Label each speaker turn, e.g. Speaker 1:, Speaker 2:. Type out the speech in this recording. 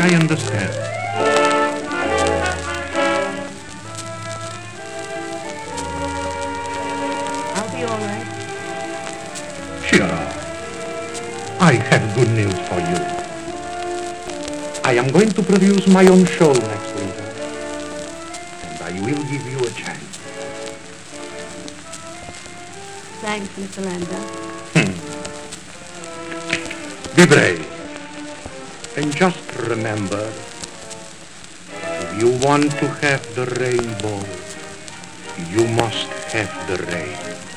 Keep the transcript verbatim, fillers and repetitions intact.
Speaker 1: I understand.
Speaker 2: I'll be all right.
Speaker 1: Cheer up. I have good news for you. I am going to produce my own show next winter, and I will give you a chance.
Speaker 2: Thanks, Mister Landa.
Speaker 1: Be brave. And just remember, if you want to have the rainbow, you must have the rain.